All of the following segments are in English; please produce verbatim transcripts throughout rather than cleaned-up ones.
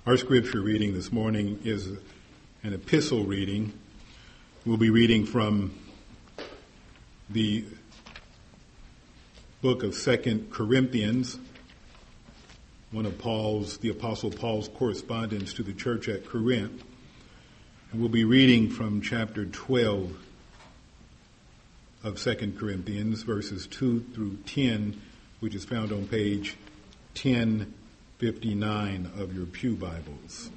Our scripture reading this morning is an epistle reading. We'll be reading from the book of Second Corinthians, one of Paul's, the Apostle Paul's correspondence to the church at Corinth. And we'll be reading from chapter twelve of Second Corinthians, verses two through ten, which is found on page ten fifty-nine of your pew Bibles.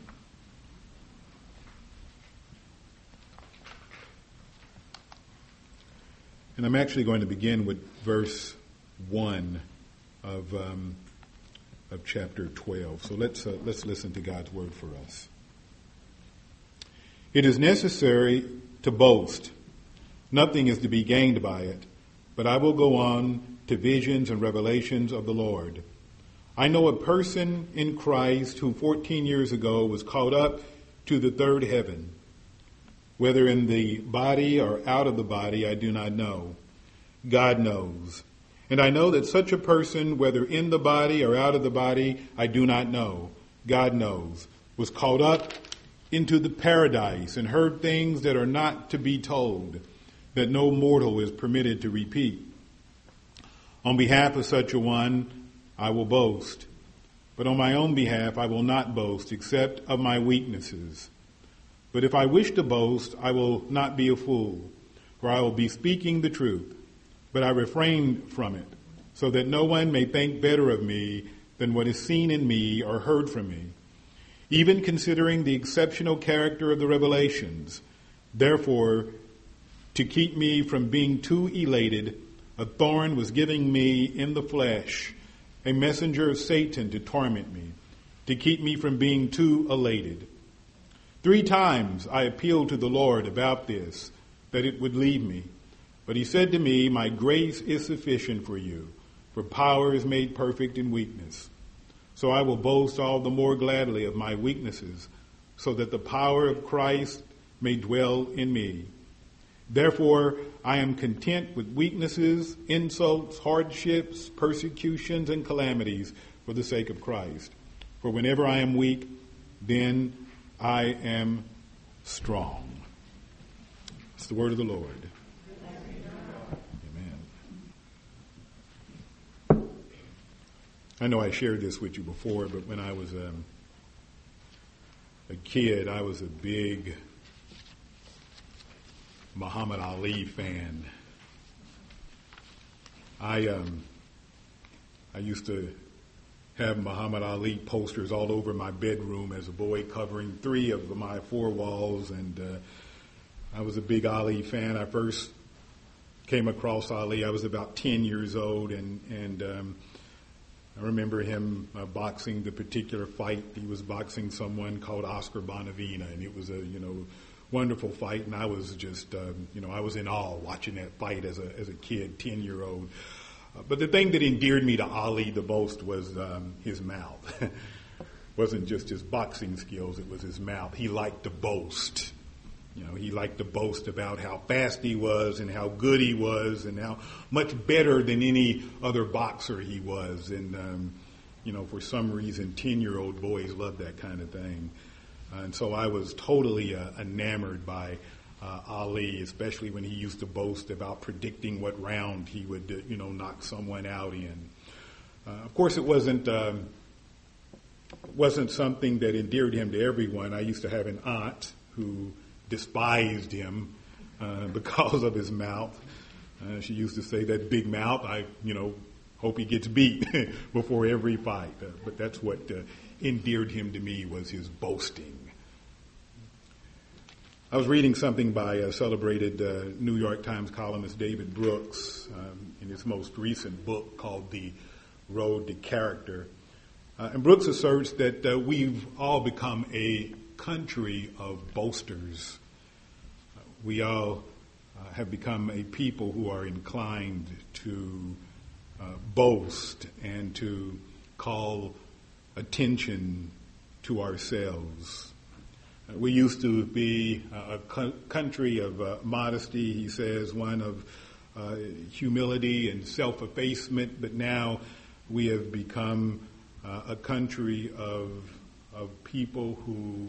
And I'm actually going to begin with verse one of um, of chapter twelve. So let's uh, let's listen to God's word for us. It is necessary to boast. Nothing is to be gained by it, but I will go on to visions and revelations of the Lord. I know a person in Christ who fourteen years ago was caught up to the third heaven. Whether in the body or out of the body, I do not know. God knows. And I know that such a person, whether in the body or out of the body, I do not know. God knows. Was caught up into the paradise and heard things that are not to be told, that no mortal is permitted to repeat. On behalf of such a one, I will boast. But on my own behalf, I will not boast, except of my weaknesses. But if I wish to boast, I will not be a fool, for I will be speaking the truth. But I refrain from it, so that no one may think better of me than what is seen in me or heard from me, even considering the exceptional character of the revelations. Therefore, to keep me from being too elated, a thorn was given me in the flesh, a messenger of Satan to torment me, to keep me from being too elated. Three times I appealed to the Lord about this, that it would leave me. But he said to me, my grace is sufficient for you, for power is made perfect in weakness. So I will boast all the more gladly of my weaknesses, so that the power of Christ may dwell in me. Therefore, I am content with weaknesses, insults, hardships, persecutions, and calamities for the sake of Christ. For whenever I am weak, then I am strong. It's the word of the Lord. Amen. I know I shared this with you before, but when I was um, a kid, I was a big Muhammad Ali fan. I um, I used to have Muhammad Ali posters all over my bedroom as a boy, covering three of my four walls, and uh, I was a big Ali fan. I first came across Ali, I was about ten years old, and and um, I remember him uh, boxing the particular fight. He was boxing someone called Oscar Bonavena, and it was a you know. wonderful fight, and I was just, um, you know, I was in awe watching that fight as a as a kid, ten-year-old. Uh, but the thing that endeared me to Ali the most was um, his mouth. Wasn't just his boxing skills, it was his mouth. He liked to boast. You know, he liked to boast about how fast he was and how good he was and how much better than any other boxer he was. And, um, you know, for some reason, ten-year-old boys love that kind of thing. And so I was totally uh, enamored by uh, Ali, especially when he used to boast about predicting what round he would, uh, you know, knock someone out in. Uh, of course, it wasn't um, wasn't something that endeared him to everyone. I used to have an aunt who despised him uh, because of his mouth. Uh, she used to say, "That big mouth, I, you know, hope he gets beat before every fight." Uh, but that's what uh, endeared him to me, was his boasting. I was reading something by a celebrated uh, New York Times columnist David Brooks um, in his most recent book called The Road to Character. Uh, and Brooks asserts that uh, we've all become a country of boasters. Uh, we all uh, have become a people who are inclined to uh, boast and to call attention to ourselves. Uh, we used to be uh, a co- country of uh, modesty, he says, one of uh, humility and self-effacement, but now we have become uh, a country of of people who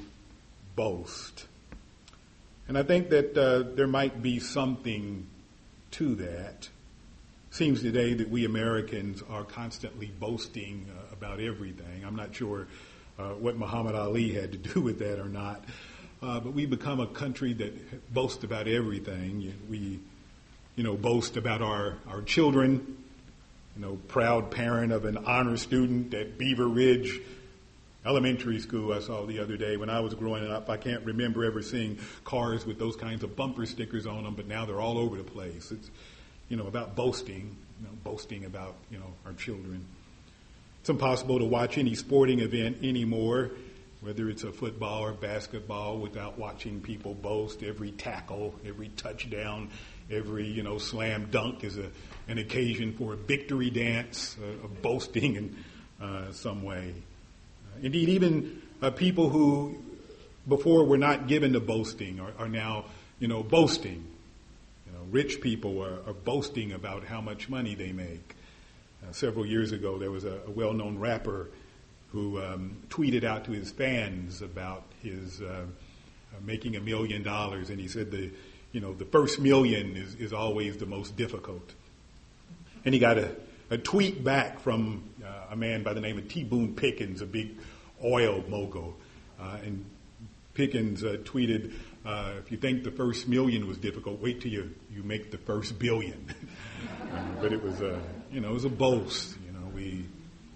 boast. And I think that uh, there might be something to that. Seems today that we Americans are constantly boasting uh, about everything. I'm not sure uh, what Muhammad Ali had to do with that or not. Uh, but we become a country that boasts about everything. We, you know, boast about our, our children. You know, proud parent of an honor student at Beaver Ridge Elementary School I saw the other day when I was growing up. I can't remember ever seeing cars with those kinds of bumper stickers on them, but now they're all over the place. It's, you know, about boasting, you know, boasting about, you know, our children. It's impossible to watch any sporting event anymore, whether it's a football or basketball, without watching people boast. Every tackle, every touchdown, every, you know, slam dunk is a, an occasion for a victory dance, uh, of boasting in uh, some way. Uh, indeed, even uh, people who before were not given to boasting are, are now, you know, boasting. You know, rich people are, are boasting about how much money they make. Uh, several years ago, there was a, a well-known rapper who um, tweeted out to his fans about his uh, uh, making a million dollars, and he said the, you know, the first million is, is always the most difficult. And he got a, a tweet back from uh, a man by the name of T. Boone Pickens, a big oil mogul, uh, and Pickens uh, tweeted, uh, "If you think the first million was difficult, wait till you you make the first billion." uh, but it was a, you know, it was a boast. You know, we.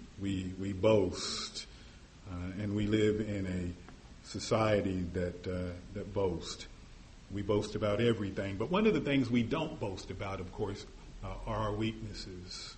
We we boast, uh, and we live in a society that uh, that boasts. We boast about everything, but one of the things we don't boast about, of course, uh, are our weaknesses.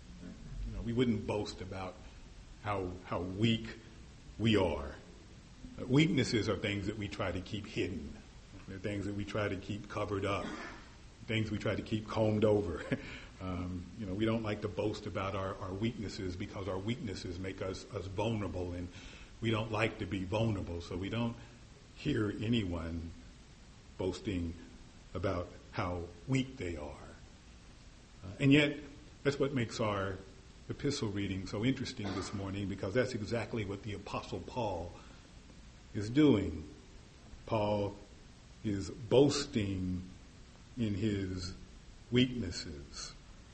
You know, we wouldn't boast about how how weak we are. Uh, weaknesses are things that we try to keep hidden. They're things that we try to keep covered up. Things we try to keep combed over. Um, you know, we don't like to boast about our, our weaknesses because our weaknesses make us, us vulnerable, and we don't like to be vulnerable, so we don't hear anyone boasting about how weak they are. Uh, and yet, that's what makes our epistle reading so interesting this morning, because that's exactly what the Apostle Paul is doing. Paul is boasting in his weaknesses.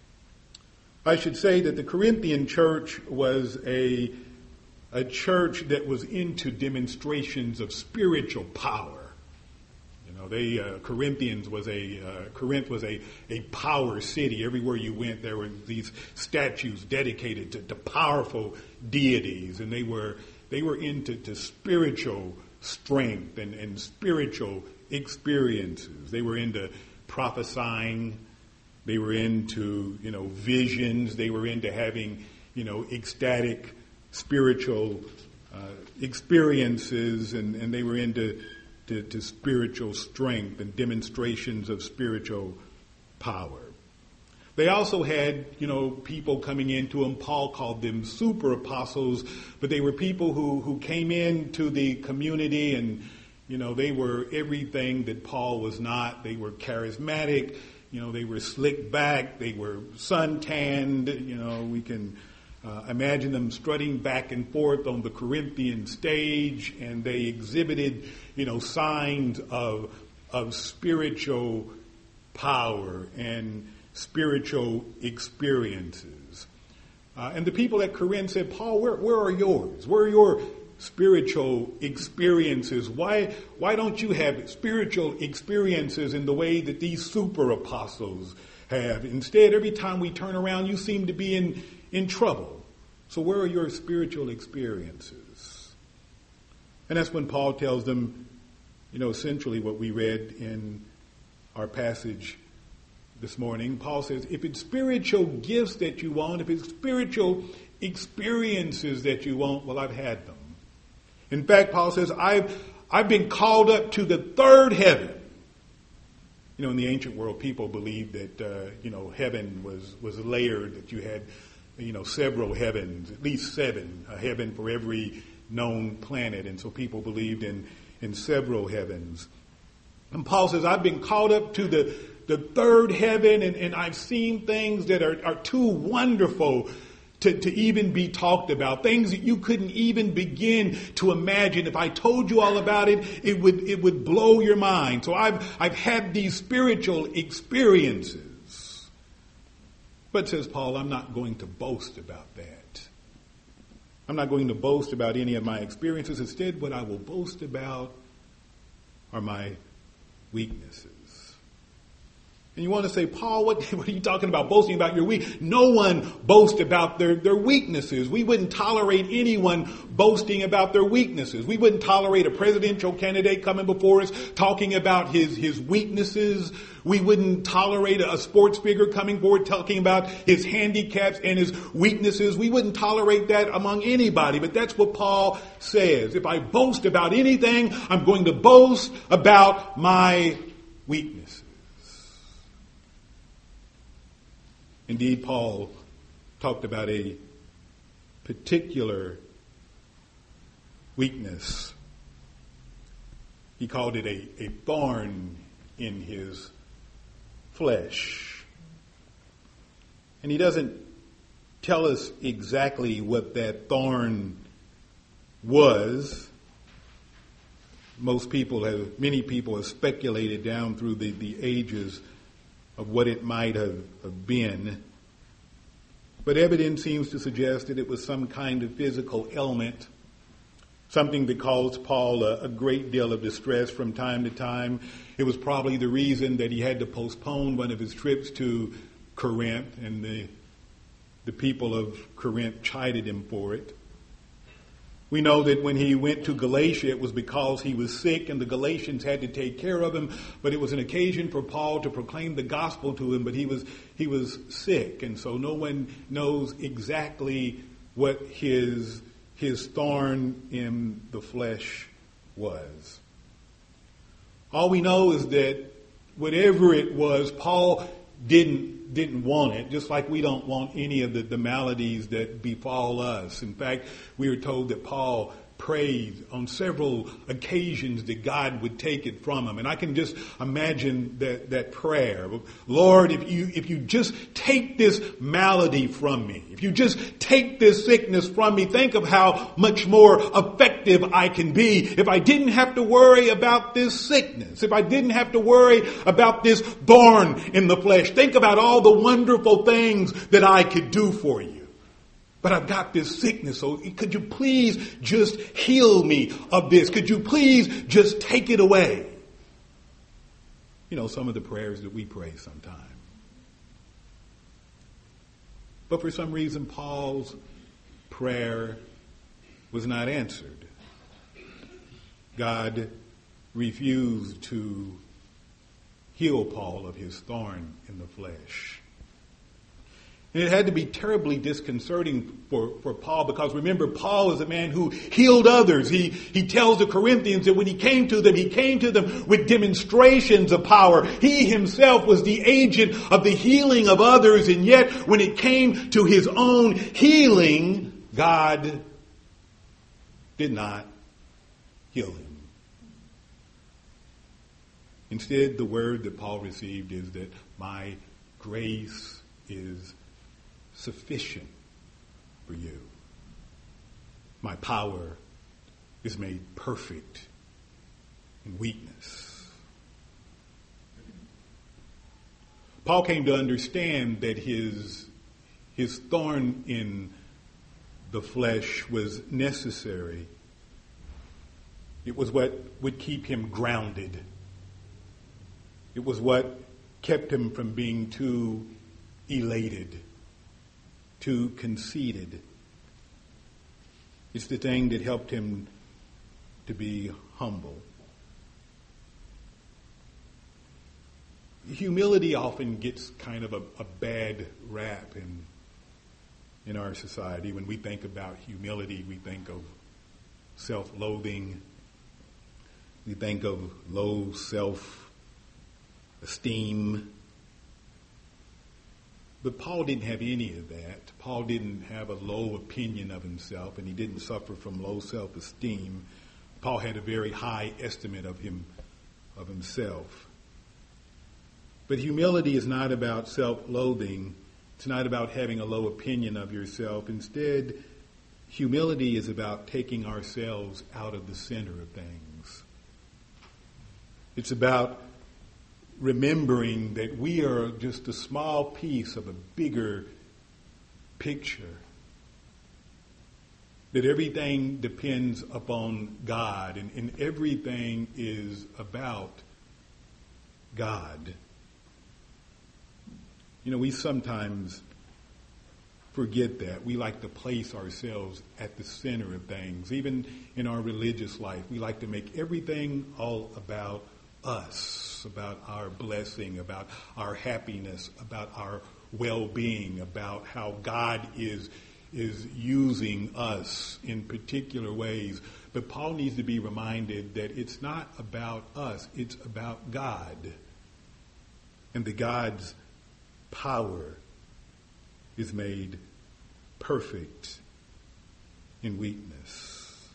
I should say that the Corinthian church was a, a church that was into demonstrations of spiritual power. You know, they uh, Corinthians was a uh, Corinth was a, a power city. Everywhere you went, there were these statues dedicated to, to powerful deities, and they were they were into to spiritual strength and, and spiritual experiences. They were into prophesying. They were into, you know, visions. They were into having, you know, ecstatic spiritual uh, experiences, and, and they were into to, to spiritual strength and demonstrations of spiritual power. They also had, you know, people coming into them. Paul called them super apostles, but they were people who, who came into the community, and, you know, they were everything that Paul was not. They were charismatic. You know, they were slick back, they were sun-tanned, you know, we can uh, imagine them strutting back and forth on the Corinthian stage, and they exhibited, you know, signs of of spiritual power and spiritual experiences. Uh, and the people at Corinth said, Paul, where, where are yours? Where are your spiritual experiences? Why why don't you have spiritual experiences in the way that these super apostles have? Instead, every time we turn around, you seem to be in, in trouble. So where are your spiritual experiences? And that's when Paul tells them, you know, essentially what we read in our passage this morning. Paul says, if it's spiritual gifts that you want, if it's spiritual experiences that you want, well, I've had them. In fact, Paul says, I've, I've been called up to the third heaven. You know, in the ancient world, people believed that, uh, you know, heaven was, was layered, that you had, you know, several heavens, at least seven, a heaven for every known planet. And so people believed in, in several heavens. And Paul says, I've been called up to the, the third heaven, and, and I've seen things that are, are too wonderful to, to even be talked about, things that you couldn't even begin to imagine. If I told you all about it, it would it would blow your mind. So I've I've had these spiritual experiences. But, says Paul, I'm not going to boast about that. I'm not going to boast about any of my experiences. Instead, what I will boast about are my weaknesses. And you want to say, Paul, what, what are you talking about, boasting about your weak? No one boasts about their, their weaknesses. We wouldn't tolerate anyone boasting about their weaknesses. We wouldn't tolerate a presidential candidate coming before us talking about his, his weaknesses. We wouldn't tolerate a sports figure coming forward talking about his handicaps and his weaknesses. We wouldn't tolerate that among anybody. But that's what Paul says. If I boast about anything, I'm going to boast about my weaknesses. Indeed, Paul talked about a particular weakness. He called it a, a thorn in his flesh. And he doesn't tell us exactly what that thorn was. Most people have, many people have speculated down through the, the ages of what it might have, have been. But evidence seems to suggest that it was some kind of physical ailment, something that caused Paul a, a great deal of distress from time to time. It was probably the reason that he had to postpone one of his trips to Corinth, and the, the people of Corinth chided him for it. We know that when he went to Galatia, it was because he was sick and the Galatians had to take care of him. But it was an occasion for Paul to proclaim the gospel to him, but he was he was sick. And so no one knows exactly what his, his thorn in the flesh was. All we know is that whatever it was, Paul didn't didn't want it, just like we don't want any of the, the maladies that befall us. In fact, we are told that Paul prayed on several occasions that God would take it from him. And I can just imagine that, that prayer. Lord, if you, if you just take this malady from me, if you just take this sickness from me, think of how much more effective I can be if I didn't have to worry about this sickness, if I didn't have to worry about this thorn in the flesh. Think about all the wonderful things that I could do for you. But I've got this sickness, so could you please just heal me of this? Could you please just take it away? You know, some of the prayers that we pray sometimes. But for some reason, Paul's prayer was not answered. God refused to heal Paul of his thorn in the flesh. And it had to be terribly disconcerting for, for Paul, because remember, Paul is a man who healed others. He, he tells the Corinthians that when he came to them, he came to them with demonstrations of power. He himself was the agent of the healing of others, and yet when it came to his own healing, God did not heal him. Instead, the word that Paul received is that my grace is sufficient for you. My power is made perfect in weakness. Paul came to understand that his, his thorn in the flesh was necessary. It was what would keep him grounded. It was what kept him from being too elated, too conceited. It's the thing that helped him to be humble. Humility often gets kind of a, a bad rap in, in our society. When we think about humility, we think of self-loathing. We think of low self-esteem. But Paul didn't have any of that. Paul didn't have a low opinion of himself, and he didn't suffer from low self-esteem. Paul had a very high estimate of him, of himself. But humility is not about self-loathing. It's not about having a low opinion of yourself. Instead, humility is about taking ourselves out of the center of things. It's about remembering that we are just a small piece of a bigger picture. That everything depends upon God, and, and everything is about God. You know, we sometimes forget that. We like to place ourselves at the center of things. Even in our religious life, we like to make everything all about us, about our blessing, about our happiness, about our well-being, about how God is is using us in particular ways. But Paul needs to be reminded that it's not about us, it's about God. And that God's power is made perfect in weakness.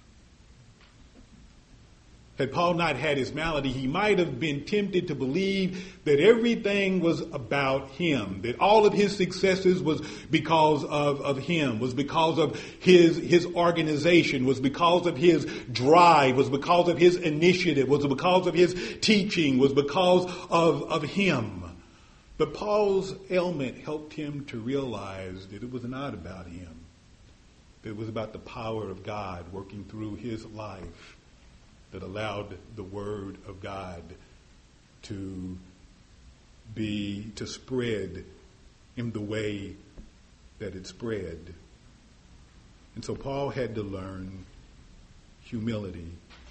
Had Paul not had his malady, he might have been tempted to believe that everything was about him, that all of his successes was because of, of him, was because of his, his organization, was because of his drive, was because of his initiative, was because of his teaching, was because of, of him. But Paul's ailment helped him to realize that it was not about him, that it was about the power of God working through his life, that allowed the word of God to be, to spread in the way that it spread. And so Paul had to learn humility.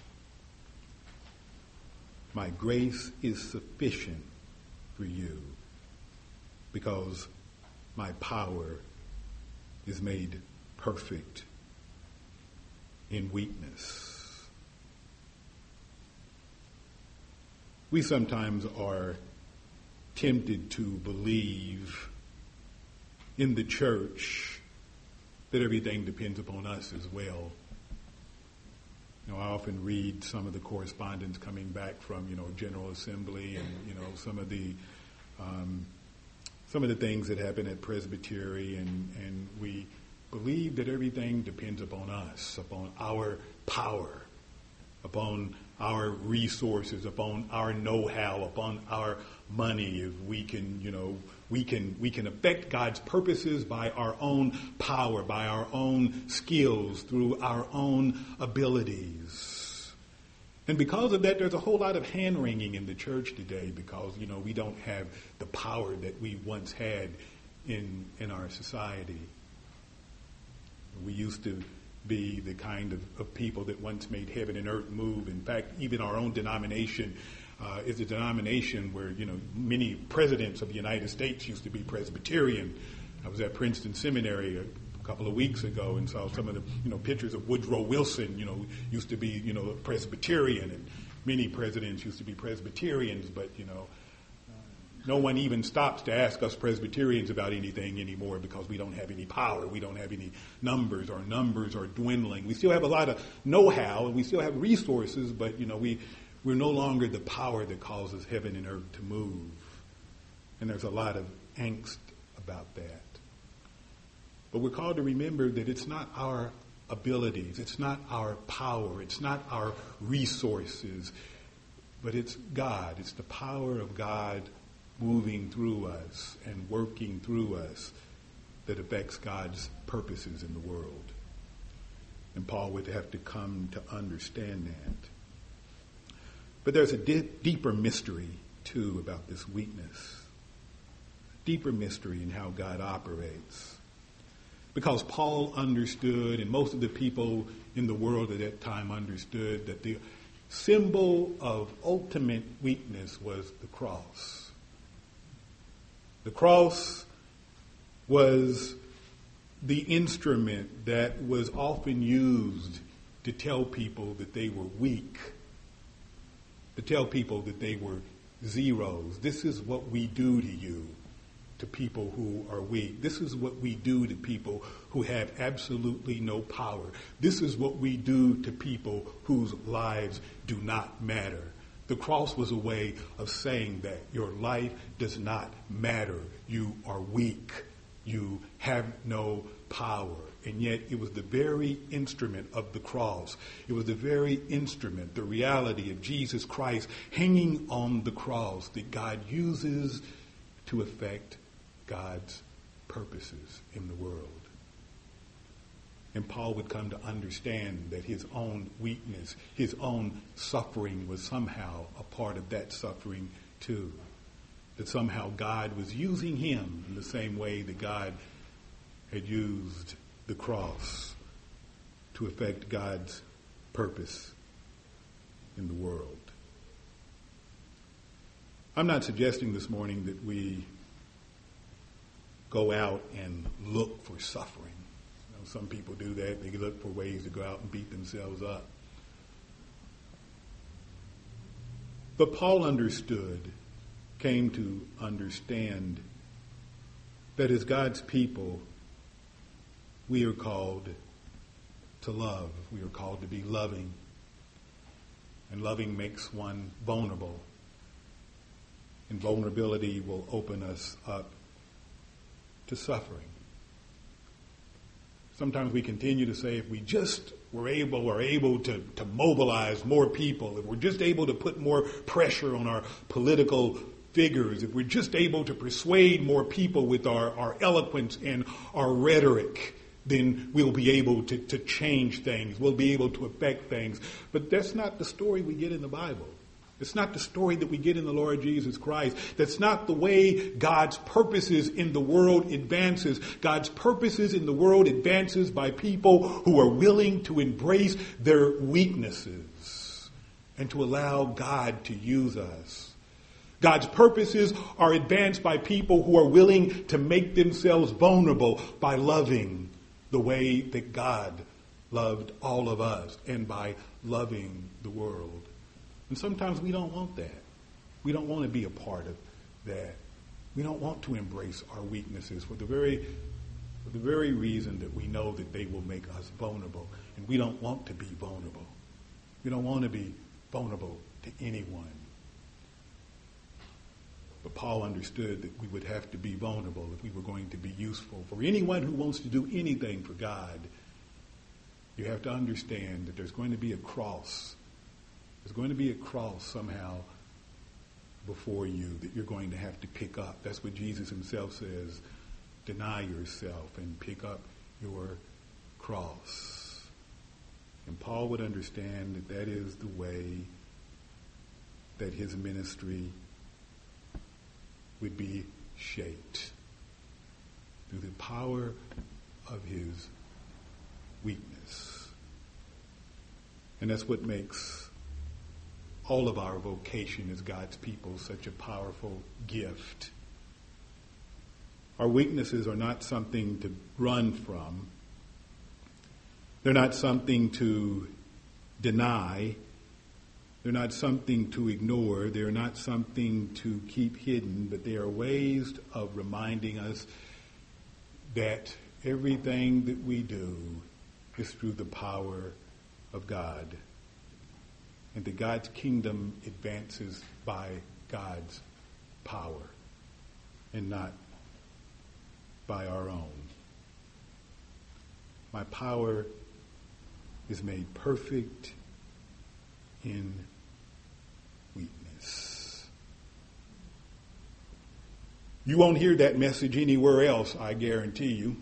My grace is sufficient for you because my power is made perfect in weakness. We sometimes are tempted to believe in the church that everything depends upon us as well. You know, I often read some of the correspondence coming back from, you know, General Assembly and, you know, some of the um, some of the things that happen at Presbytery, and, and we believe that everything depends upon us, upon our power, upon our resources, upon our know-how, upon our money. If we can, you know, we can we can affect God's purposes by our own power, by our own skills, through our own abilities. And because of that, there's a whole lot of hand-wringing in the church today because, you know, we don't have the power that we once had in in our society. We used to be the kind of, of people that once made heaven and earth move. In fact, even our own denomination uh, is a denomination where, you know, many presidents of the United States used to be Presbyterian. I was at Princeton Seminary a, a couple of weeks ago and saw some of the, you know, pictures of Woodrow Wilson, you know, used to be, you know, Presbyterian, and many presidents used to be Presbyterians, but, you know, no one even stops to ask us Presbyterians about anything anymore because we don't have any power. We don't have any numbers. Our numbers are dwindling. We still have a lot of know-how and we still have resources, but, you know, we, we're no longer the power that causes heaven and earth to move. And there's a lot of angst about that. But we're called to remember that it's not our abilities. It's not our power. It's not our resources. But it's God. It's the power of God moving through us and working through us that affects God's purposes in the world. And Paul would have to come to understand that. But there's a di- deeper mystery, too, about this weakness. Deeper mystery in how God operates. Because Paul understood, and most of the people in the world at that time understood, that the symbol of ultimate weakness was the cross. The cross was the instrument that was often used to tell people that they were weak, to tell people that they were zeros. This is what we do to you, to people who are weak. This is what we do to people who have absolutely no power. This is what we do to people whose lives do not matter. The cross was a way of saying that your life does not matter. You are weak. You have no power. And yet it was the very instrument of the cross. It was the very instrument, the reality of Jesus Christ hanging on the cross that God uses to effect God's purposes in the world. And Paul would come to understand that his own weakness, his own suffering was somehow a part of that suffering too. That somehow God was using him in the same way that God had used the cross to effect God's purpose in the world. I'm not suggesting this morning that we go out and look for suffering. You know, some people do that. They look for ways to go out and beat themselves up. But Paul understood, came to understand, that as God's people, we are called to love. We are called to be loving. And loving makes one vulnerable. And vulnerability will open us up to suffering. Sometimes we continue to say, if we just were able or able to, to mobilize more people, if we're just able to put more pressure on our political figures, if we're just able to persuade more people with our, our eloquence and our rhetoric, then we'll be able to, to change things. We'll be able to affect things. But that's not the story we get in the Bible. It's not the story that we get in the Lord Jesus Christ. That's not the way God's purposes in the world advances. God's purposes in the world advances by people who are willing to embrace their weaknesses and to allow God to use us. God's purposes are advanced by people who are willing to make themselves vulnerable by loving the way that God loved all of us and by loving the world. And sometimes we don't want that. We don't want to be a part of that. We don't want to embrace our weaknesses for the very, for the very reason that we know that they will make us vulnerable. And we don't want to be vulnerable. We don't want to be vulnerable to anyone. But Paul understood that we would have to be vulnerable if we were going to be useful. For anyone who wants to do anything for God, you have to understand that there's going to be a cross. There's going to be a cross somehow before you that you're going to have to pick up. That's what Jesus himself says. Deny yourself and pick up your cross. And Paul would understand that that is the way that his ministry would be shaped through the power of his weakness. And that's what makes all of our vocation as God's people such a powerful gift. Our weaknesses are not something to run from. They're not something to deny. They're not something to ignore. They're not something to keep hidden, but they are ways of reminding us that everything that we do is through the power of God. And that God's kingdom advances by God's power and not by our own. My power is made perfect in weakness. You won't hear that message anywhere else, I guarantee you.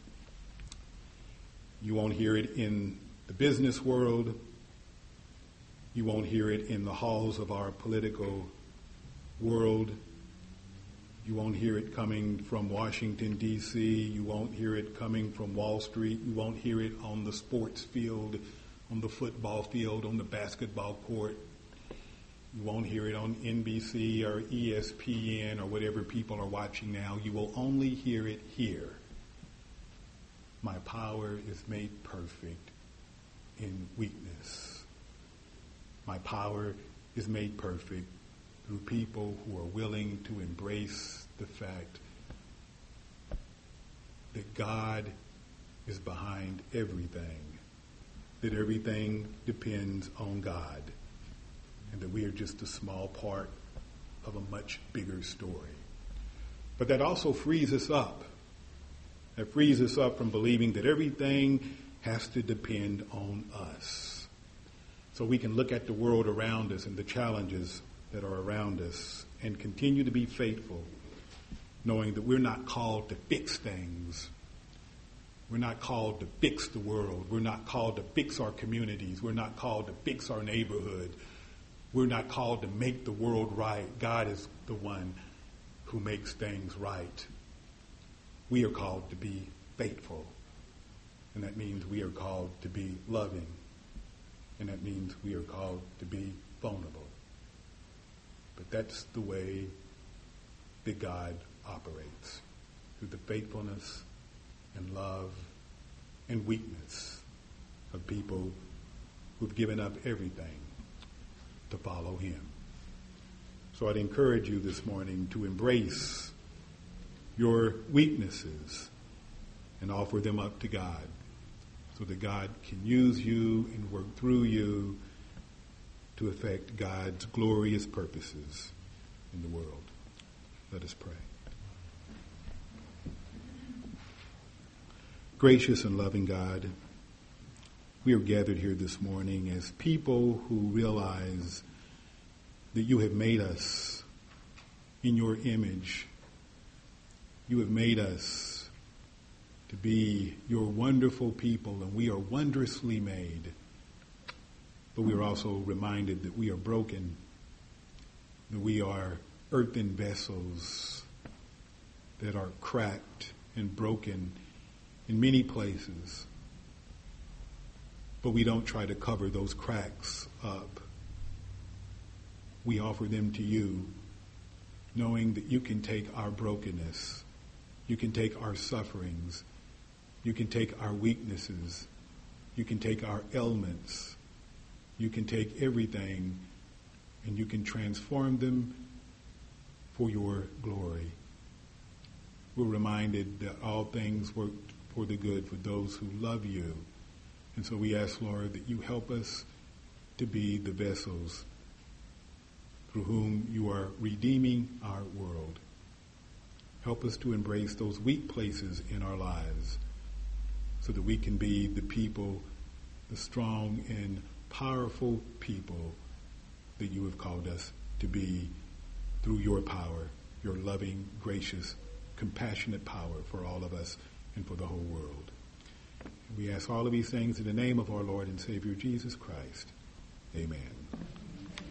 You won't hear it in the business world. You won't hear it in the halls of our political world. You won't hear it coming from Washington, D C You won't hear it coming from Wall Street. You won't hear it on the sports field, on the football field, on the basketball court. You won't hear it on N B C or E S P N or whatever people are watching now. You will only hear it here. My power is made perfect in weakness. My power is made perfect through people who are willing to embrace the fact that God is behind everything, that everything depends on God, and that we are just a small part of a much bigger story. But that also frees us up that frees us up from believing that everything has to depend on us. So we can look at the world around us and the challenges that are around us and continue to be faithful, knowing that we're not called to fix things. We're not called to fix the world. We're not called to fix our communities. We're not called to fix our neighborhood. We're not called to make the world right. God is the one who makes things right. We are called to be faithful. And that means we are called to be loving. And that means we are called to be vulnerable. But that's the way that God operates, through the faithfulness and love and weakness of people who've given up everything to follow him. So I'd encourage you this morning to embrace your weaknesses and offer them up to God so that God can use you and work through you to effect God's glorious purposes in the world. Let us pray. Gracious and loving God, we are gathered here this morning as people who realize that you have made us in your image. You have made us to be your wonderful people, and we are wondrously made. But we are also reminded that we are broken, that we are earthen vessels that are cracked and broken in many places. But we don't try to cover those cracks up. We offer them to you, knowing that you can take our brokenness, you can take our sufferings, you can take our weaknesses, you can take our ailments, you can take everything and you can transform them for your glory. We're reminded that all things work for the good for those who love you. And so we ask, Lord, that you help us to be the vessels through whom you are redeeming our world. Help us to embrace those weak places in our lives so that we can be the people, the strong and powerful people that you have called us to be through your power, your loving, gracious, compassionate power for all of us and for the whole world. We ask all of these things in the name of our Lord and Savior Jesus Christ. Amen.